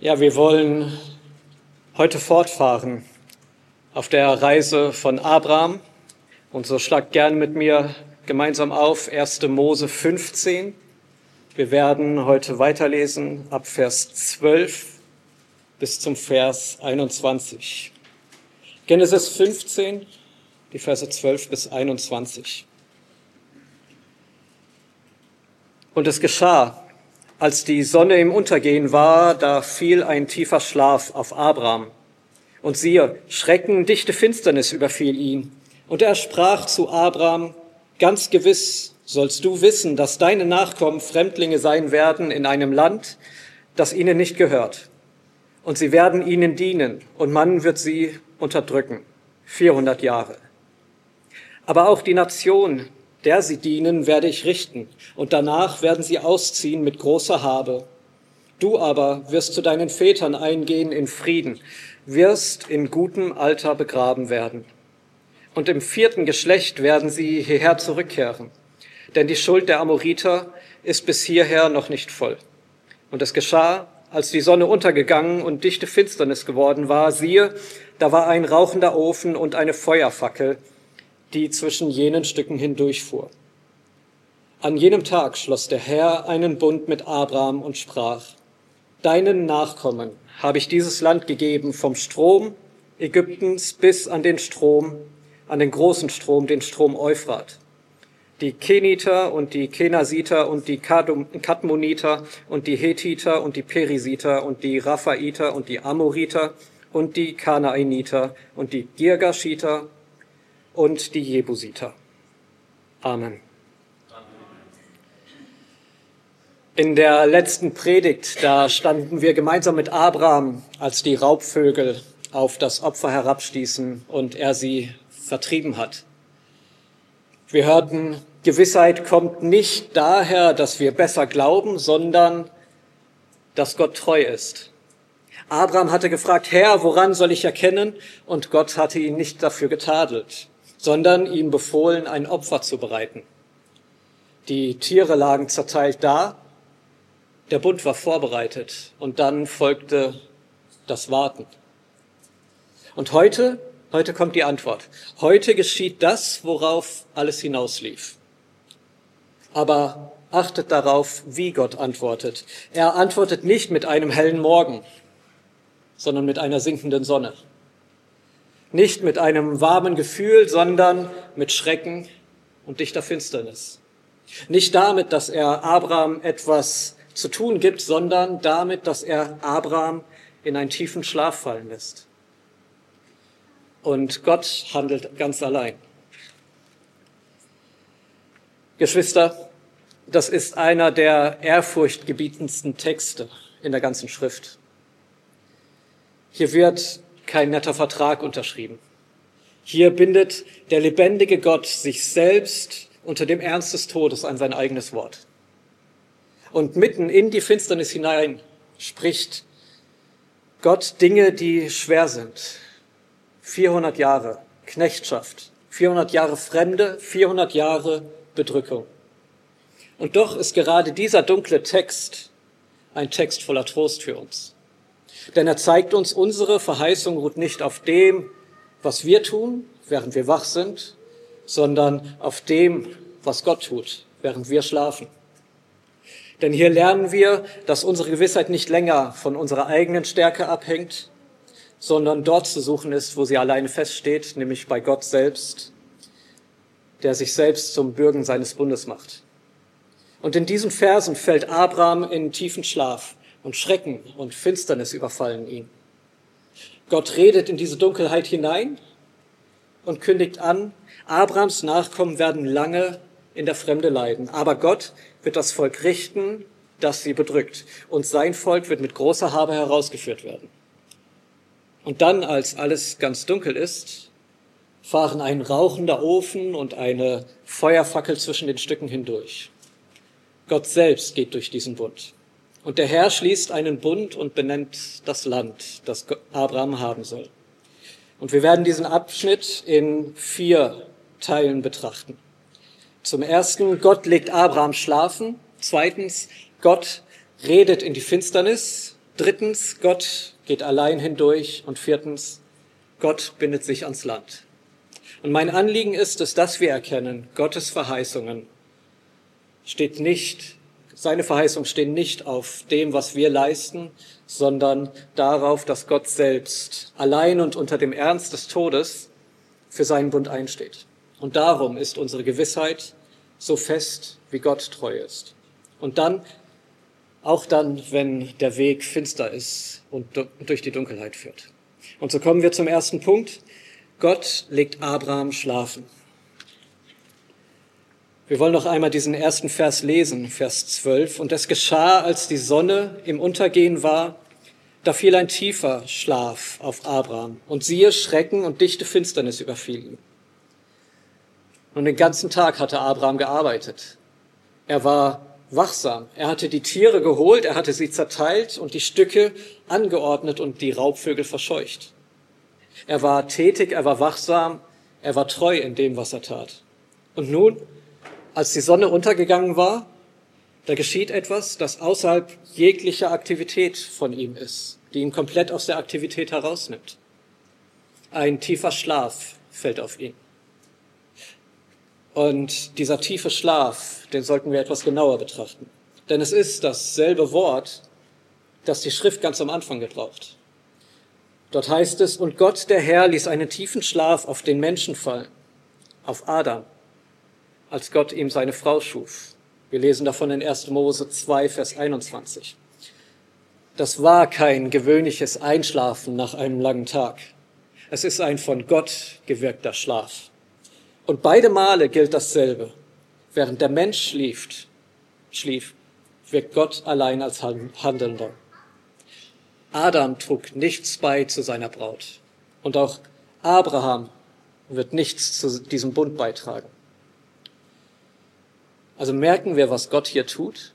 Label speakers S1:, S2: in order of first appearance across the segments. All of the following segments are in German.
S1: Ja, wir wollen heute fortfahren auf der Reise von Abraham. Und so schlagt gern mit mir gemeinsam auf 1. Mose 15. Wir werden heute weiterlesen ab Vers 12 bis zum Vers 21. Genesis 15, die Verse 12 bis 21. Und es geschah, als die Sonne im Untergehen war, da fiel ein tiefer Schlaf auf Abraham. Und siehe, Schrecken, dichte Finsternis überfiel ihn. Und er sprach zu Abraham: Ganz gewiss sollst du wissen, dass deine Nachkommen Fremdlinge sein werden in einem Land, das ihnen nicht gehört. Und sie werden ihnen dienen, und man wird sie unterdrücken, 400 Jahre. Aber auch die Nation, der sie dienen, werde ich richten, und danach werden sie ausziehen mit großer Habe. Du aber wirst zu deinen Vätern eingehen in Frieden, wirst in gutem Alter begraben werden. Und im 4. Geschlecht werden sie hierher zurückkehren, denn die Schuld der Amoriter ist bis hierher noch nicht voll. Und es geschah, als die Sonne untergegangen und dichte Finsternis geworden war, siehe, da war ein rauchender Ofen und eine Feuerfackel, die zwischen jenen Stücken hindurchfuhr. An jenem Tag schloss der Herr einen Bund mit Abraham und sprach: Deinen Nachkommen habe ich dieses Land gegeben, vom Strom Ägyptens bis an den großen Strom, den Strom Euphrat. Die Keniter und die Kenasiter und die Kadmoniter und die Hethiter und die Perisiter und die Raphaiter und die Amoriter und die Kanaaniter und die Girgashiter und die Jebusiter. Amen. In der letzten Predigt, da standen wir gemeinsam mit Abraham, als die Raubvögel auf das Opfer herabstießen und er sie vertrieben hat. Wir hörten, Gewissheit kommt nicht daher, dass wir besser glauben, sondern dass Gott treu ist. Abraham hatte gefragt: Herr, woran soll ich erkennen? Und Gott hatte ihn nicht dafür getadelt, sondern ihm befohlen, ein Opfer zu bereiten. Die Tiere lagen zerteilt da, der Bund war vorbereitet und dann folgte das Warten. Und heute kommt die Antwort. Heute geschieht das, worauf alles hinauslief. Aber achtet darauf, wie Gott antwortet. Er antwortet nicht mit einem hellen Morgen, sondern mit einer sinkenden Sonne. Nicht mit einem warmen Gefühl, sondern mit Schrecken und dichter Finsternis. Nicht damit, dass er Abraham etwas zu tun gibt, sondern damit, dass er Abraham in einen tiefen Schlaf fallen lässt. Und Gott handelt ganz allein. Geschwister, das ist einer der ehrfurchtgebietendsten Texte in der ganzen Schrift. Hier wird kein netter Vertrag unterschrieben. Hier bindet der lebendige Gott sich selbst unter dem Ernst des Todes an sein eigenes Wort. Und mitten in die Finsternis hinein spricht Gott Dinge, die schwer sind. 400 Jahre Knechtschaft, 400 Jahre Fremde, 400 Jahre Bedrückung. Und doch ist gerade dieser dunkle Text ein Text voller Trost für uns. Denn er zeigt uns, unsere Verheißung ruht nicht auf dem, was wir tun, während wir wach sind, sondern auf dem, was Gott tut, während wir schlafen. Denn hier lernen wir, dass unsere Gewissheit nicht länger von unserer eigenen Stärke abhängt, sondern dort zu suchen ist, wo sie alleine feststeht, nämlich bei Gott selbst, der sich selbst zum Bürgen seines Bundes macht. Und in diesen Versen fällt Abraham in tiefen Schlaf und Schrecken und Finsternis überfallen ihn. Gott redet in diese Dunkelheit hinein und kündigt an, Abrahams Nachkommen werden lange in der Fremde leiden, aber Gott wird das Volk richten, das sie bedrückt, und sein Volk wird mit großer Habe herausgeführt werden. Und dann, als alles ganz dunkel ist, fahren ein rauchender Ofen und eine Feuerfackel zwischen den Stücken hindurch. Gott selbst geht durch diesen Bund. Und der Herr schließt einen Bund und benennt das Land, das Abraham haben soll. Und wir werden diesen Abschnitt in 4 Teilen betrachten. Zum ersten, Gott legt Abraham schlafen. Zweitens, Gott redet in die Finsternis. Drittens, Gott geht allein hindurch. Und viertens, Gott bindet sich ans Land. Und mein Anliegen ist es, dass wir erkennen, Gottes Verheißungen seine Verheißungen stehen nicht auf dem, was wir leisten, sondern darauf, dass Gott selbst allein und unter dem Ernst des Todes für seinen Bund einsteht. Und darum ist unsere Gewissheit so fest, wie Gott treu ist. Und auch dann, wenn der Weg finster ist und durch die Dunkelheit führt. Und so kommen wir zum ersten Punkt. Gott legt Abraham schlafen. Wir wollen noch einmal diesen ersten Vers lesen, Vers 12. Und es geschah, als die Sonne im Untergehen war, da fiel ein tiefer Schlaf auf Abraham. Und siehe, Schrecken und dichte Finsternis überfiel ihn. Und den ganzen Tag hatte Abraham gearbeitet. Er war wachsam. Er hatte die Tiere geholt, er hatte sie zerteilt und die Stücke angeordnet und die Raubvögel verscheucht. Er war tätig, er war wachsam, er war treu in dem, was er tat. Und nun, als die Sonne untergegangen war, da geschieht etwas, das außerhalb jeglicher Aktivität von ihm ist, die ihn komplett aus der Aktivität herausnimmt. Ein tiefer Schlaf fällt auf ihn. Und dieser tiefe Schlaf, den sollten wir etwas genauer betrachten. Denn es ist dasselbe Wort, das die Schrift ganz am Anfang gebraucht. Dort heißt es, und Gott, der Herr, ließ einen tiefen Schlaf auf den Menschen fallen, auf Adam, als Gott ihm seine Frau schuf. Wir lesen davon in 1. Mose 2, Vers 21. Das war kein gewöhnliches Einschlafen nach einem langen Tag. Es ist ein von Gott gewirkter Schlaf. Und beide Male gilt dasselbe. Während der Mensch schlief, wirkt Gott allein als Handelnder. Adam trug nichts bei zu seiner Braut. Und auch Abraham wird nichts zu diesem Bund beitragen. Also merken wir, was Gott hier tut.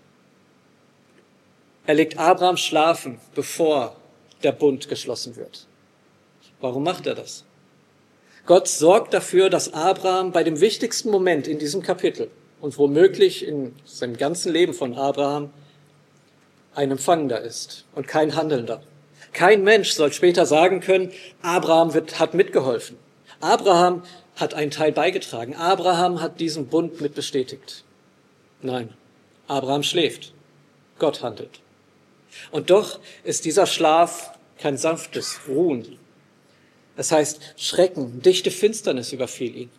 S1: Er legt Abraham schlafen, bevor der Bund geschlossen wird. Warum macht er das? Gott sorgt dafür, dass Abraham bei dem wichtigsten Moment in diesem Kapitel und womöglich in seinem ganzen Leben von Abraham ein Empfangender ist und kein Handelnder. Kein Mensch soll später sagen können, Abraham hat mitgeholfen. Abraham hat einen Teil beigetragen. Abraham hat diesen Bund mit bestätigt. Nein, Abraham schläft. Gott handelt. Und doch ist dieser Schlaf kein sanftes Ruhen. Das heißt, Schrecken, dichte Finsternis überfiel ihn.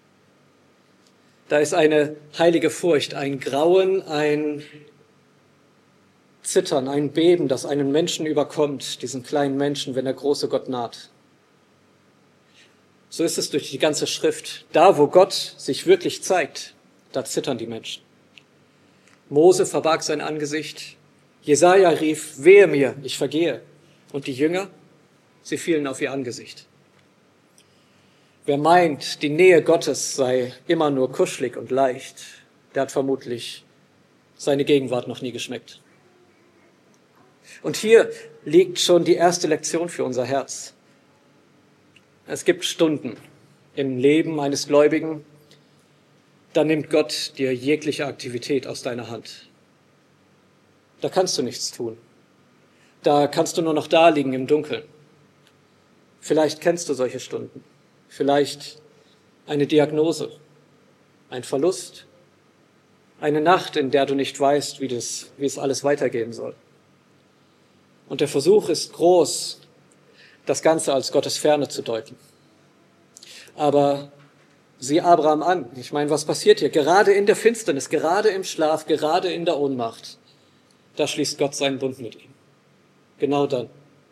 S1: Da ist eine heilige Furcht, ein Grauen, ein Zittern, ein Beben, das einen Menschen überkommt, diesen kleinen Menschen, wenn der große Gott naht. So ist es durch die ganze Schrift. Da, wo Gott sich wirklich zeigt, da zittern die Menschen. Mose verbarg sein Angesicht. Jesaja rief, wehe mir, ich vergehe. Und die Jünger, sie fielen auf ihr Angesicht. Wer meint, die Nähe Gottes sei immer nur kuschelig und leicht, der hat vermutlich seine Gegenwart noch nie geschmeckt. Und hier liegt schon die erste Lektion für unser Herz. Es gibt Stunden im Leben eines Gläubigen, da nimmt Gott dir jegliche Aktivität aus deiner Hand. Da kannst du nichts tun. Da kannst du nur noch da liegen im Dunkeln. Vielleicht kennst du solche Stunden. Vielleicht eine Diagnose, ein Verlust, eine Nacht, in der du nicht weißt, wie es alles weitergehen soll. Und der Versuch ist groß, das Ganze als Gottes Ferne zu deuten. Aber sieh Abraham an. Ich meine, was passiert hier? Gerade in der Finsternis, gerade im Schlaf, gerade in der Ohnmacht, da schließt Gott seinen Bund mit ihm. Genau dann.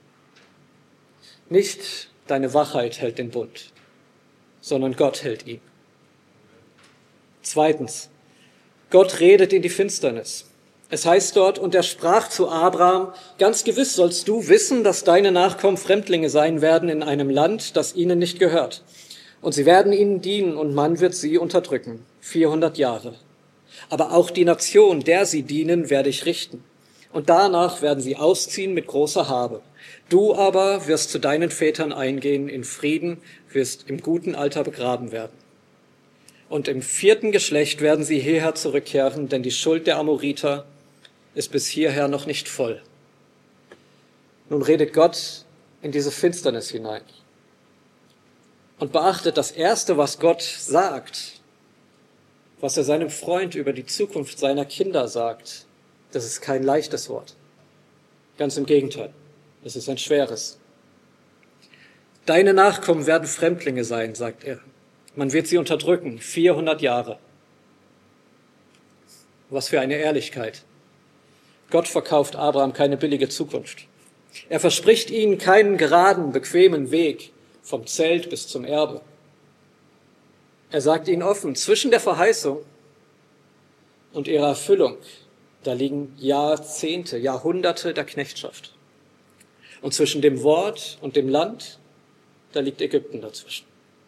S1: Nicht deine Wachheit hält den Bund, sondern Gott hält ihn. Zweitens, Gott redet in die Finsternis. Es heißt dort, und er sprach zu Abraham, ganz gewiss sollst du wissen, dass deine Nachkommen Fremdlinge sein werden in einem Land, das ihnen nicht gehört. Und sie werden ihnen dienen und man wird sie unterdrücken, 400 Jahre. Aber auch die Nation, der sie dienen, werde ich richten. Und danach werden sie ausziehen mit großer Habe. Du aber wirst zu deinen Vätern eingehen in Frieden, wirst im guten Alter begraben werden. Und im 4. Geschlecht werden sie hierher zurückkehren, denn die Schuld der Amoriter ist bis hierher noch nicht voll. Nun redet Gott in diese Finsternis hinein. Und beachtet, das Erste, was Gott sagt, was er seinem Freund über die Zukunft seiner Kinder sagt, das ist kein leichtes Wort. Ganz im Gegenteil, es ist ein schweres. Deine Nachkommen werden Fremdlinge sein, sagt er. Man wird sie unterdrücken, 400 Jahre. Was für eine Ehrlichkeit. Gott verkauft Abraham keine billige Zukunft. Er verspricht ihnen keinen geraden, bequemen Weg vom Zelt bis zum Erbe. Er sagt ihnen offen, zwischen der Verheißung und ihrer Erfüllung, da liegen Jahrzehnte, Jahrhunderte der Knechtschaft. Und zwischen dem Wort und dem Land, da liegt Ägypten dazwischen.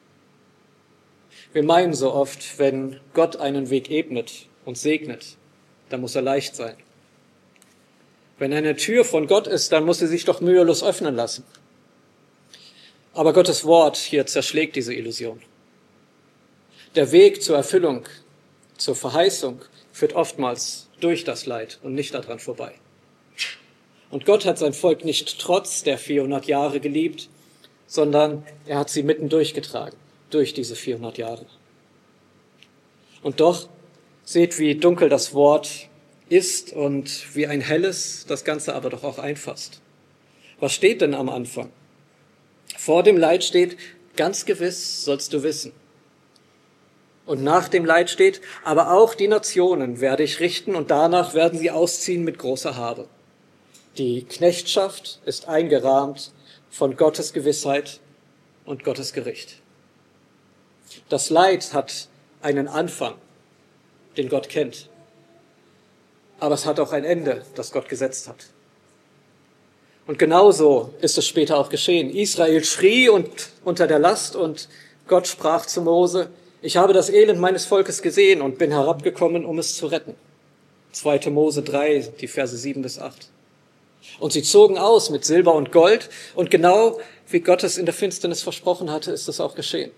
S1: Wir meinen so oft, wenn Gott einen Weg ebnet und segnet, dann muss er leicht sein. Wenn eine Tür von Gott ist, dann muss sie sich doch mühelos öffnen lassen. Aber Gottes Wort hier zerschlägt diese Illusion. Der Weg zur Erfüllung, zur Verheißung führt oftmals durch das Leid und nicht daran vorbei. Und Gott hat sein Volk nicht trotz der 400 Jahre geliebt, sondern er hat sie mitten durchgetragen, durch diese 400 Jahre. Und doch, seht, wie dunkel das Wort ist und wie ein helles das Ganze aber doch auch einfasst. Was steht denn am Anfang? Vor dem Leid steht, ganz gewiss sollst du wissen. Und nach dem Leid steht, aber auch die Nationen werde ich richten und danach werden sie ausziehen mit großer Habe. Die Knechtschaft ist eingerahmt von Gottes Gewissheit und Gottes Gericht. Das Leid hat einen Anfang, den Gott kennt. Aber es hat auch ein Ende, das Gott gesetzt hat. Und genauso ist es später auch geschehen. Israel schrie unter der Last und Gott sprach zu Mose, ich habe das Elend meines Volkes gesehen und bin herabgekommen, um es zu retten. 2. Mose 3, die Verse 7 bis 8. Und sie zogen aus mit Silber und Gold und genau wie Gott es in der Finsternis versprochen hatte, ist es auch geschehen.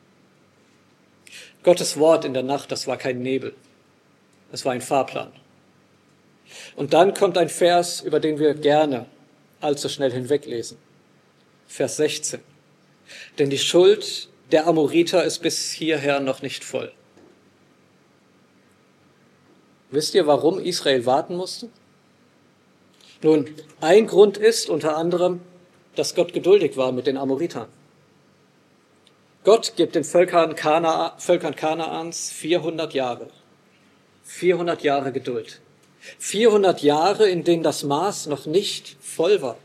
S1: Gottes Wort in der Nacht, das war kein Nebel, es war ein Fahrplan. Und dann kommt ein Vers, über den wir gerne allzu schnell hinweglesen. Vers 16. Denn die Schuld der Amoriter ist bis hierher noch nicht voll. Wisst ihr, warum Israel warten musste? Nun, ein Grund ist unter anderem, dass Gott geduldig war mit den Amoritern. Gott gibt den Völkern Kanaans 400 Jahre. 400 Jahre Geduld. 400 Jahre, in denen das Maß noch nicht voll war.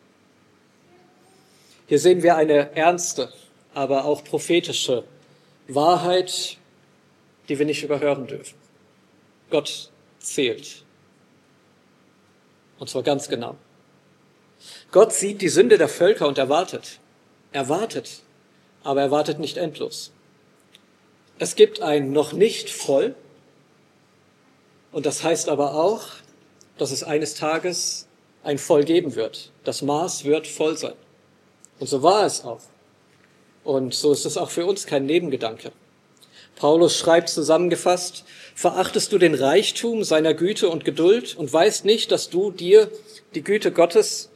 S1: Hier sehen wir eine ernste, aber auch prophetische Wahrheit, die wir nicht überhören dürfen. Gott zählt. Und zwar ganz genau. Gott sieht die Sünde der Völker und er wartet. Er wartet, aber er wartet nicht endlos. Es gibt ein noch nicht voll. Und das heißt aber auch, dass es eines Tages ein Voll geben wird. Das Maß wird voll sein. Und so war es auch. Und so ist es auch für uns kein Nebengedanke. Paulus schreibt zusammengefasst, verachtest du den Reichtum seiner Güte und Geduld und weißt nicht, dass die Güte Gottes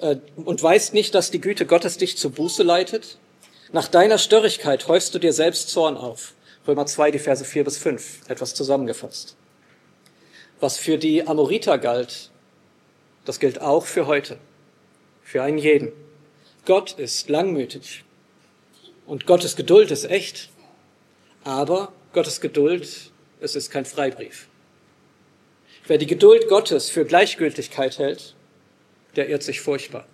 S1: dich zur Buße leitet? Nach deiner Störrigkeit häufst du dir selbst Zorn auf. Römer 2, die Verse 4 bis 5, etwas zusammengefasst. Was für die Amoriter galt, das gilt auch für heute, für einen jeden. Gott ist langmütig und Gottes Geduld ist echt, aber Gottes Geduld, es ist kein Freibrief. Wer die Geduld Gottes für Gleichgültigkeit hält, der irrt sich furchtbar.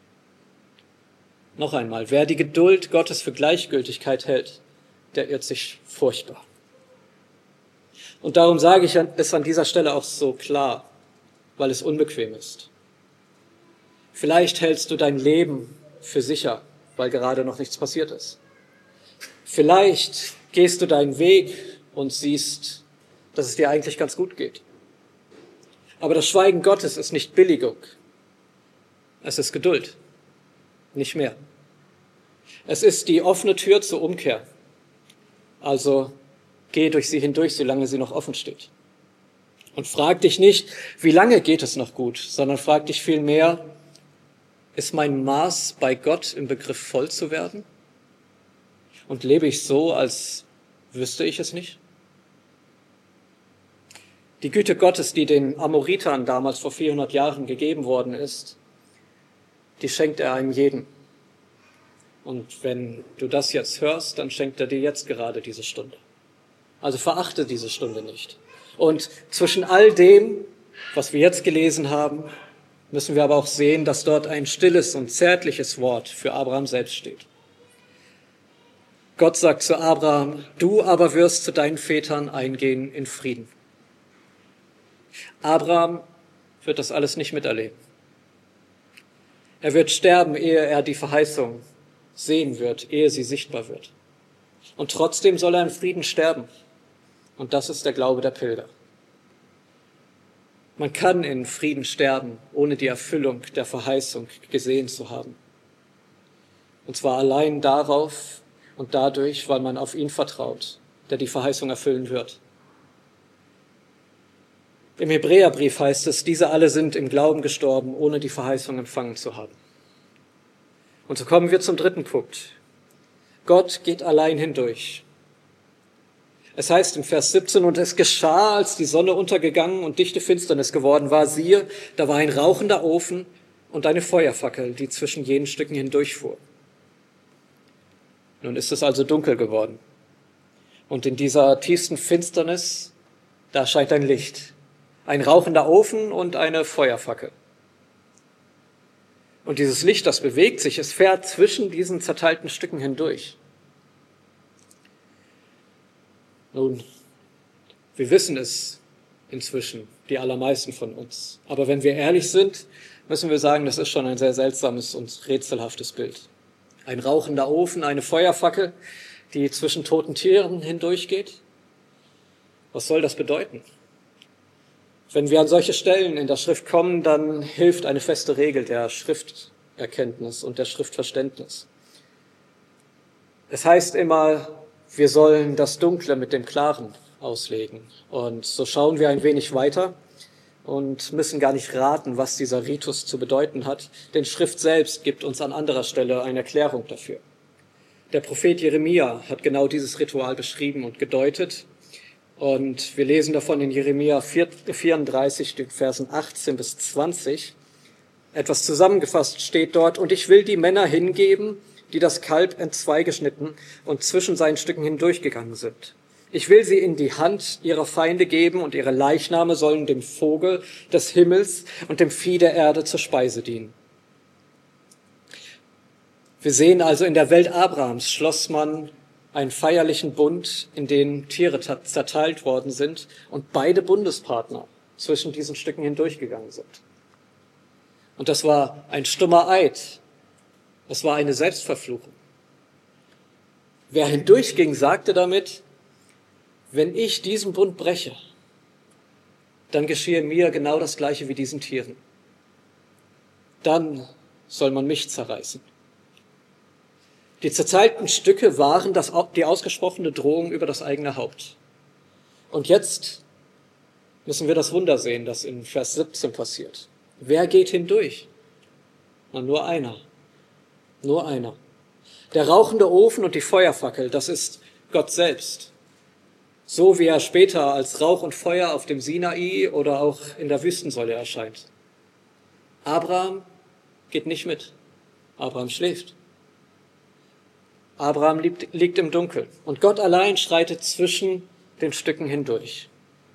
S1: Noch einmal, wer die Geduld Gottes für Gleichgültigkeit hält, der irrt sich furchtbar. Und darum sage ich es an dieser Stelle auch so klar, weil es unbequem ist. Vielleicht hältst du dein Leben für sicher, weil gerade noch nichts passiert ist. Vielleicht gehst du deinen Weg und siehst, dass es dir eigentlich ganz gut geht. Aber das Schweigen Gottes ist nicht Billigung. Es ist Geduld. Nicht mehr. Es ist die offene Tür zur Umkehr. Also geh durch sie hindurch, solange sie noch offen steht. Und frag dich nicht, wie lange geht es noch gut, sondern frag dich vielmehr, Ist mein Maß bei Gott im Begriff voll zu werden? Und lebe ich so, als wüsste ich es nicht? Die Güte Gottes, die den Amoritern damals vor 400 Jahren gegeben worden ist, die schenkt er einem jeden. Und wenn du das jetzt hörst, dann schenkt er dir jetzt gerade diese Stunde. Also verachte diese Stunde nicht. Und zwischen all dem, was wir jetzt gelesen haben, müssen wir aber auch sehen, dass dort ein stilles und zärtliches Wort für Abraham selbst steht. Gott sagt zu Abraham, du aber wirst zu deinen Vätern eingehen in Frieden. Abraham wird das alles nicht miterleben. Er wird sterben, ehe er die Verheißung sehen wird, ehe sie sichtbar wird. Und trotzdem soll er in Frieden sterben. Und das ist der Glaube der Pilger. Man kann in Frieden sterben, ohne die Erfüllung der Verheißung gesehen zu haben. Und zwar allein darauf und dadurch, weil man auf ihn vertraut, der die Verheißung erfüllen wird. Im Hebräerbrief heißt es, diese alle sind im Glauben gestorben, ohne die Verheißung empfangen zu haben. Und so kommen wir zum dritten Punkt. Gott geht allein hindurch. Es heißt im Vers 17, und es geschah, als die Sonne untergegangen und dichte Finsternis geworden war, siehe, da war ein rauchender Ofen und eine Feuerfackel, die zwischen jenen Stücken hindurchfuhr. Nun ist es also dunkel geworden. Und in dieser tiefsten Finsternis, da erscheint ein Licht. Ein rauchender Ofen und eine Feuerfackel. Und dieses Licht, das bewegt sich, es fährt zwischen diesen zerteilten Stücken hindurch. Nun, wir wissen es inzwischen, die allermeisten von uns. Aber wenn wir ehrlich sind, müssen wir sagen, das ist schon ein sehr seltsames und rätselhaftes Bild. Ein rauchender Ofen, eine Feuerfackel, die zwischen toten Tieren hindurchgeht. Was soll das bedeuten? Wenn wir an solche Stellen in der Schrift kommen, dann hilft eine feste Regel der Schrifterkenntnis und der Schriftverständnis. Es heißt immer, wir sollen das Dunkle mit dem Klaren auslegen. Und so schauen wir ein wenig weiter und müssen gar nicht raten, was dieser Ritus zu bedeuten hat, denn Schrift selbst gibt uns an anderer Stelle eine Erklärung dafür. Der Prophet Jeremia hat genau dieses Ritual beschrieben und gedeutet. Und wir lesen davon in Jeremia 34, den Versen 18 bis 20. Etwas zusammengefasst steht dort, und ich will die Männer hingeben, die das Kalb entzwei geschnitten und zwischen seinen Stücken hindurchgegangen sind. Ich will sie in die Hand ihrer Feinde geben, und ihre Leichname sollen dem Vogel des Himmels und dem Vieh der Erde zur Speise dienen. Wir sehen also, in der Welt Abrahams schloss man einen feierlichen Bund, in den Tiere zerteilt worden sind und beide Bundespartner zwischen diesen Stücken hindurchgegangen sind. Und das war ein stummer Eid. Es war eine Selbstverfluchung. Wer hindurchging, sagte damit, wenn ich diesen Bund breche, dann geschehe mir genau das Gleiche wie diesen Tieren. Dann soll man mich zerreißen. Die zerteilten Stücke waren die ausgesprochene Drohung über das eigene Haupt. Und jetzt müssen wir das Wunder sehen, das in Vers 17 passiert. Wer geht hindurch? Na, nur einer. Nur einer. Der rauchende Ofen und die Feuerfackel, das ist Gott selbst. So wie er später als Rauch und Feuer auf dem Sinai oder auch in der Wüstensäule erscheint. Abraham geht nicht mit. Abraham schläft. Abraham liegt im Dunkeln und Gott allein schreitet zwischen den Stücken hindurch.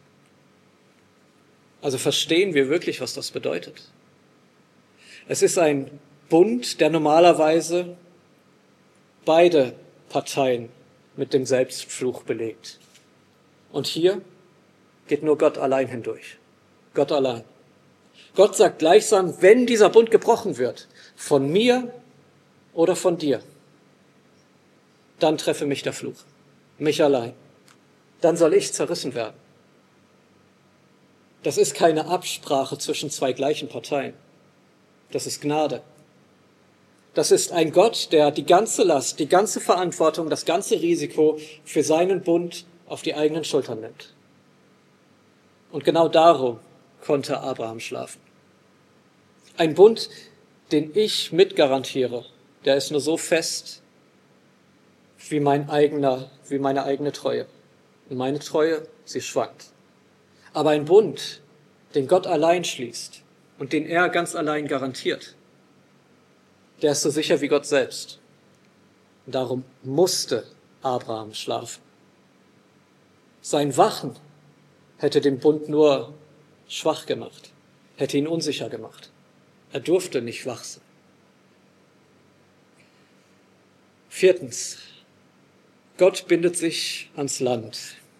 S1: Also verstehen wir wirklich, was das bedeutet? Es ist ein Bund, der normalerweise beide Parteien mit dem Selbstfluch belegt. Und hier geht nur Gott allein hindurch. Gott allein. Gott sagt gleichsam, wenn dieser Bund gebrochen wird, von mir oder von dir, dann treffe mich der Fluch, mich allein. Dann soll ich zerrissen werden. Das ist keine Absprache zwischen zwei gleichen Parteien. Das ist Gnade. Das ist ein Gott, der die ganze Last, die ganze Verantwortung, das ganze Risiko für seinen Bund auf die eigenen Schultern nimmt. Und genau darum konnte Abraham schlafen. Ein Bund, den ich mitgarantiere, der ist nur so fest wie meine eigene Treue. Und meine Treue, sie schwankt. Aber ein Bund, den Gott allein schließt und den er ganz allein garantiert, der ist so sicher wie Gott selbst. Und darum musste Abraham schlafen. Sein Wachen hätte den Bund nur schwach gemacht, hätte ihn unsicher gemacht. Er durfte nicht wach sein. 4. Gott bindet sich ans Land.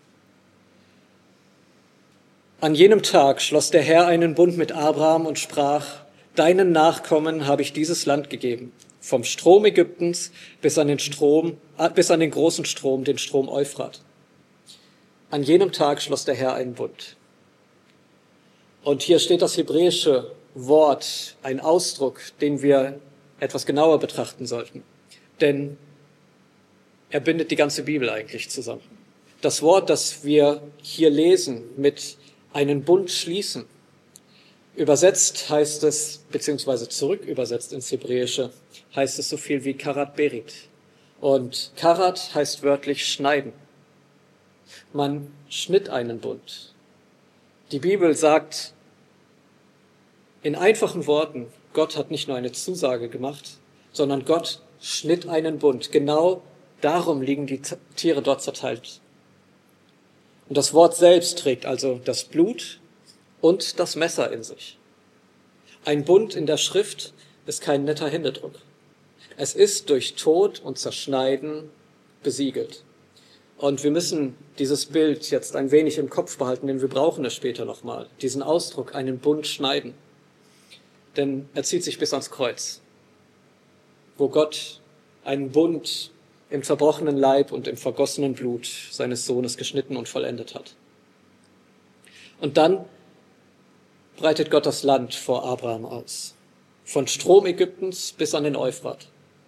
S1: An jenem Tag schloss der Herr einen Bund mit Abraham und sprach: Deinen Nachkommen habe ich dieses Land gegeben, vom Strom Ägyptens bis an den großen Strom, den Strom Euphrat. An jenem Tag schloss der Herr einen Bund. Und hier steht das hebräische Wort, ein Ausdruck, den wir etwas genauer betrachten sollten. Denn er bindet die ganze Bibel eigentlich zusammen. Das Wort, das wir hier lesen mit einen Bund schließen, übersetzt heißt es, beziehungsweise zurück übersetzt ins Hebräische, heißt es so viel wie Karat Berit. Und Karat heißt wörtlich schneiden. Man schnitt einen Bund. Die Bibel sagt in einfachen Worten, Gott hat nicht nur eine Zusage gemacht, sondern Gott schnitt einen Bund. Genau darum liegen die Tiere dort zerteilt. Und das Wort selbst trägt also das Blut und das Messer in sich. Ein Bund in der Schrift ist kein netter Händedruck. Es ist durch Tod und Zerschneiden besiegelt. Und wir müssen dieses Bild jetzt ein wenig im Kopf behalten, denn wir brauchen es später nochmal. Diesen Ausdruck, einen Bund schneiden. Denn er zieht sich bis ans Kreuz, wo Gott einen Bund im zerbrochenen Leib und im vergossenen Blut seines Sohnes geschnitten und vollendet hat. Und dann breitet Gott das Land vor Abraham aus. Von Strom Ägyptens bis an den Euphrat.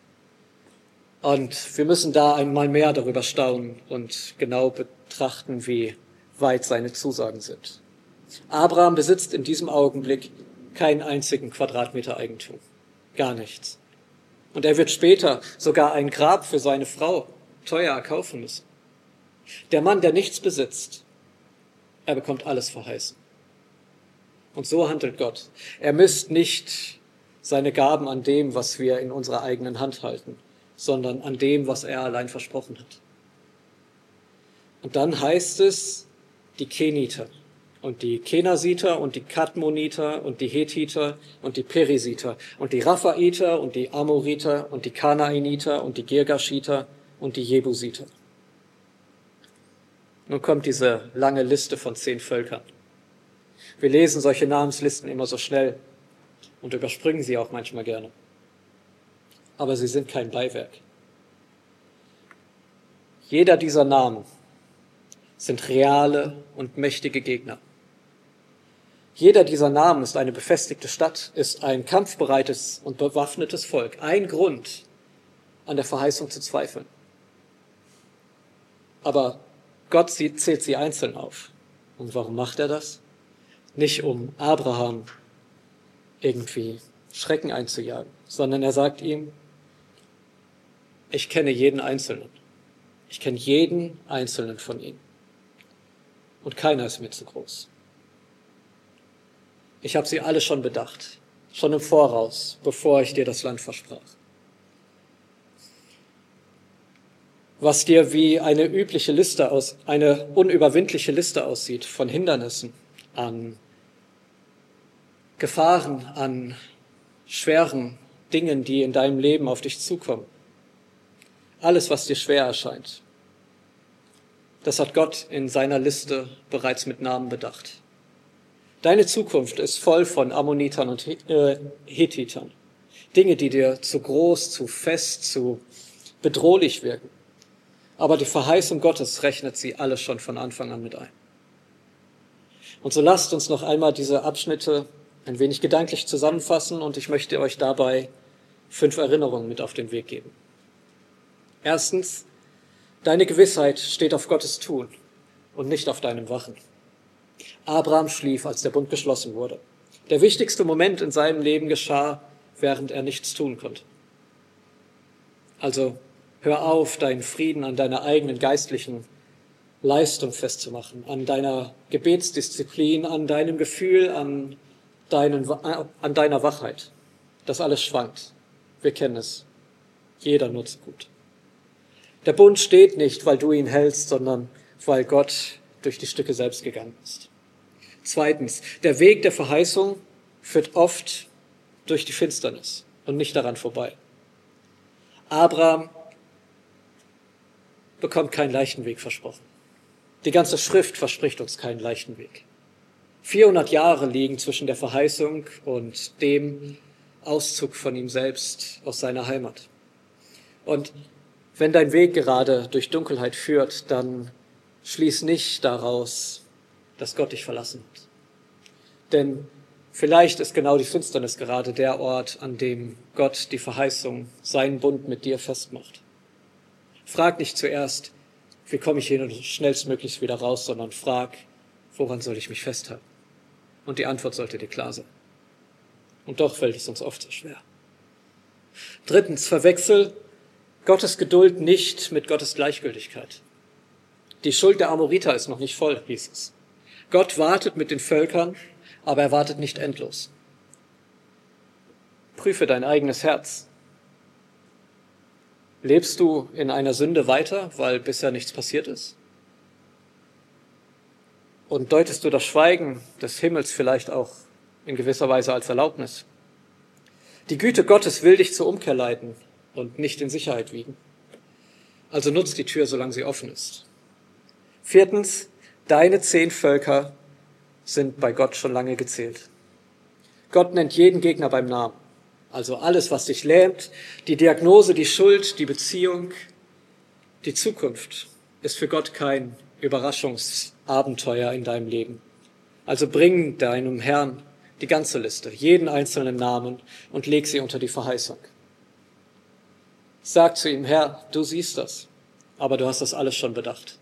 S1: Und wir müssen da einmal mehr darüber staunen und genau betrachten, wie weit seine Zusagen sind. Abraham besitzt in diesem Augenblick keinen einzigen Quadratmeter Eigentum. Gar nichts. Und er wird später sogar ein Grab für seine Frau teuer erkaufen müssen. Der Mann, der nichts besitzt, er bekommt alles verheißen. Und so handelt Gott. Er misst nicht seine Gaben an dem, was wir in unserer eigenen Hand halten, sondern an dem, was er allein versprochen hat. Und dann heißt es, die Keniter und die Kenasiter und die Kadmoniter und die Hethiter und die Perisiter und die Raphaiter und die Amoriter und die Kanaaniter und die Girgashiter und die Jebusiter. Nun kommt diese lange Liste von 10 Völkern. Wir lesen solche Namenslisten immer so schnell und überspringen sie auch manchmal gerne. Aber sie sind kein Beiwerk. Jeder dieser Namen sind reale und mächtige Gegner. Jeder dieser Namen ist eine befestigte Stadt, ist ein kampfbereites und bewaffnetes Volk. Ein Grund, an der Verheißung zu zweifeln. Aber Gott zählt sie einzeln auf. Und warum macht er das? Nicht um Abraham irgendwie Schrecken einzujagen, sondern er sagt ihm, ich kenne jeden Einzelnen. Ich kenne jeden Einzelnen von ihnen. Und keiner ist mir zu groß. Ich habe sie alle schon bedacht, schon im Voraus, bevor ich dir das Land versprach. Was dir wie eine unüberwindliche Liste aussieht von Hindernissen, an Gefahren, an schweren Dingen, die in deinem Leben auf dich zukommen. Alles, was dir schwer erscheint, das hat Gott in seiner Liste bereits mit Namen bedacht. Deine Zukunft ist voll von Ammonitern und Hethitern. Dinge, die dir zu groß, zu fest, zu bedrohlich wirken. Aber die Verheißung Gottes rechnet sie alle schon von Anfang an mit ein. Und so lasst uns noch einmal diese Abschnitte ein wenig gedanklich zusammenfassen und ich möchte euch dabei 5 Erinnerungen mit auf den Weg geben. Erstens, deine Gewissheit steht auf Gottes Tun und nicht auf deinem Wachen. Abraham schlief, als der Bund geschlossen wurde. Der wichtigste Moment in seinem Leben geschah, während er nichts tun konnte. Also hör auf, deinen Frieden an deiner eigenen geistlichen Leistung festzumachen, an deiner Gebetsdisziplin, an deinem Gefühl, an deiner Wachheit. Das alles schwankt. Wir kennen es. Jeder nutzt gut. Der Bund steht nicht, weil du ihn hältst, sondern weil Gott durch die Stücke selbst gegangen ist. Zweitens, der Weg der Verheißung führt oft durch die Finsternis und nicht daran vorbei. Abraham bekommt keinen leichten Weg versprochen. Die ganze Schrift verspricht uns keinen leichten Weg. 400 Jahre liegen zwischen der Verheißung und dem Auszug von ihm selbst aus seiner Heimat. Und wenn dein Weg gerade durch Dunkelheit führt, dann schließ nicht daraus, dass Gott dich verlassen hat. Denn vielleicht ist genau die Finsternis gerade der Ort, an dem Gott die Verheißung, seinen Bund mit dir festmacht. Frag nicht zuerst, wie komme ich hier schnellstmöglichst wieder raus, sondern frag, woran soll ich mich festhalten? Und die Antwort sollte dir klar sein. Und doch fällt es uns oft so schwer. Drittens, verwechsel Gottes Geduld nicht mit Gottes Gleichgültigkeit. Die Schuld der Amoriter ist noch nicht voll, hieß es. Gott wartet mit den Völkern, aber er wartet nicht endlos. Prüfe dein eigenes Herz. Lebst du in einer Sünde weiter, weil bisher nichts passiert ist? Und deutest du das Schweigen des Himmels vielleicht auch in gewisser Weise als Erlaubnis? Die Güte Gottes will dich zur Umkehr leiten und nicht in Sicherheit wiegen. Also nutzt die Tür, solange sie offen ist. Viertens, deine 10 Völker sind bei Gott schon lange gezählt. Gott nennt jeden Gegner beim Namen. Also alles, was dich lähmt, die Diagnose, die Schuld, die Beziehung, die Zukunft, ist für Gott kein Überraschungsabenteuer in deinem Leben. Also bring deinem Herrn die ganze Liste, jeden einzelnen Namen und leg sie unter die Verheißung. Sag zu ihm, Herr, du siehst das, aber du hast das alles schon bedacht.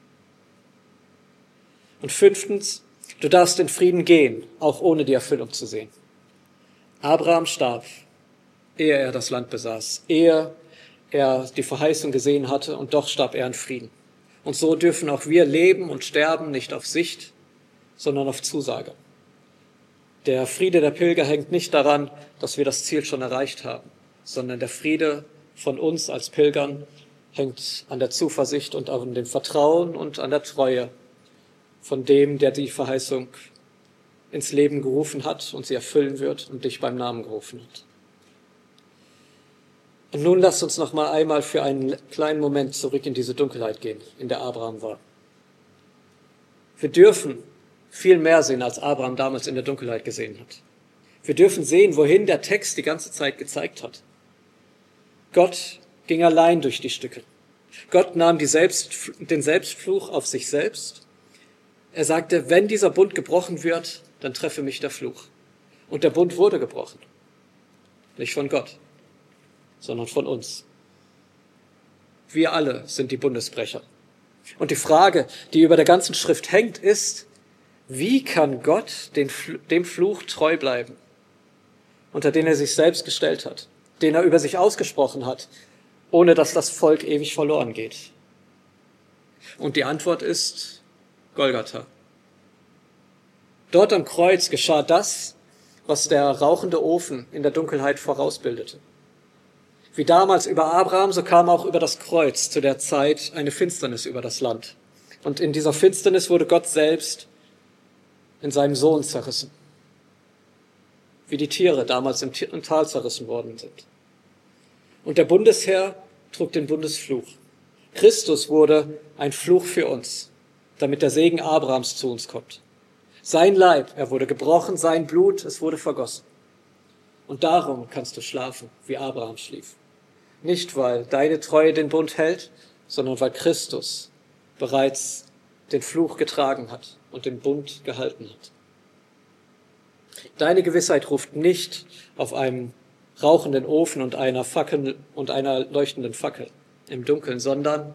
S1: Und 5, du darfst in Frieden gehen, auch ohne die Erfüllung zu sehen. Abraham starb, ehe er das Land besaß, ehe er die Verheißung gesehen hatte, und doch starb er in Frieden. Und so dürfen auch wir leben und sterben, nicht auf Sicht, sondern auf Zusage. Der Friede der Pilger hängt nicht daran, dass wir das Ziel schon erreicht haben, sondern der Friede von uns als Pilgern hängt an der Zuversicht und an dem Vertrauen und an der Treue von dem, der die Verheißung ins Leben gerufen hat und sie erfüllen wird und dich beim Namen gerufen hat. Und nun lasst uns noch mal einmal für einen kleinen Moment zurück in diese Dunkelheit gehen, in der Abraham war. Wir dürfen viel mehr sehen, als Abraham damals in der Dunkelheit gesehen hat. Wir dürfen sehen, wohin der Text die ganze Zeit gezeigt hat. Gott ging allein durch die Stücke. Gott nahm den Selbstfluch auf sich selbst. Er sagte, wenn dieser Bund gebrochen wird, dann treffe mich der Fluch. Und der Bund wurde gebrochen. Nicht von Gott, sondern von uns. Wir alle sind die Bundesbrecher. Und die Frage, die über der ganzen Schrift hängt, ist, wie kann Gott dem Fluch treu bleiben, unter den er sich selbst gestellt hat, den er über sich ausgesprochen hat, ohne dass das Volk ewig verloren geht? Und die Antwort ist Golgatha. Dort am Kreuz geschah das, was der rauchende Ofen in der Dunkelheit vorausbildete. Wie damals über Abraham, so kam auch über das Kreuz zu der Zeit eine Finsternis über das Land. Und in dieser Finsternis wurde Gott selbst in seinem Sohn zerrissen, wie die Tiere damals im Tal zerrissen worden sind. Und der Bundesherr trug den Bundesfluch. Christus wurde ein Fluch für uns, damit der Segen Abrahams zu uns kommt. Sein Leib, er wurde gebrochen, sein Blut, es wurde vergossen. Und darum kannst du schlafen, wie Abraham schlief. Nicht, weil deine Treue den Bund hält, sondern weil Christus bereits den Fluch getragen hat und den Bund gehalten hat. Deine Gewissheit ruft nicht auf einem rauchenden Ofen und einer Fackel und einer leuchtenden Fackel im Dunkeln, sondern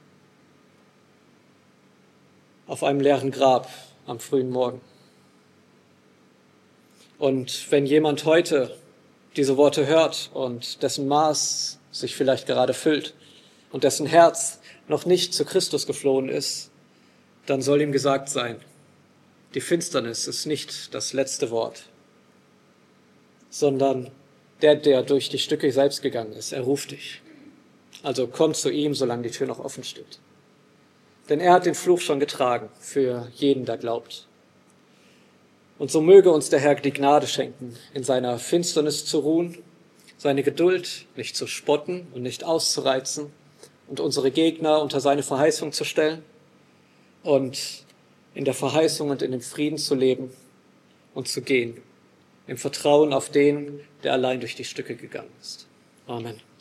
S1: auf einem leeren Grab am frühen Morgen. Und wenn jemand heute diese Worte hört und dessen Maß sich vielleicht gerade füllt und dessen Herz noch nicht zu Christus geflohen ist, dann soll ihm gesagt sein, die Finsternis ist nicht das letzte Wort, sondern der durch die Stücke selbst gegangen ist, er ruft dich. Also komm zu ihm, solange die Tür noch offen steht. Denn er hat den Fluch schon getragen für jeden, der glaubt. Und so möge uns der Herr die Gnade schenken, in seiner Finsternis zu ruhen, seine Geduld nicht zu spotten und nicht auszureizen und unsere Gegner unter seine Verheißung zu stellen und in der Verheißung und in dem Frieden zu leben und zu gehen, im Vertrauen auf den, der allein durch die Stücke gegangen ist. Amen.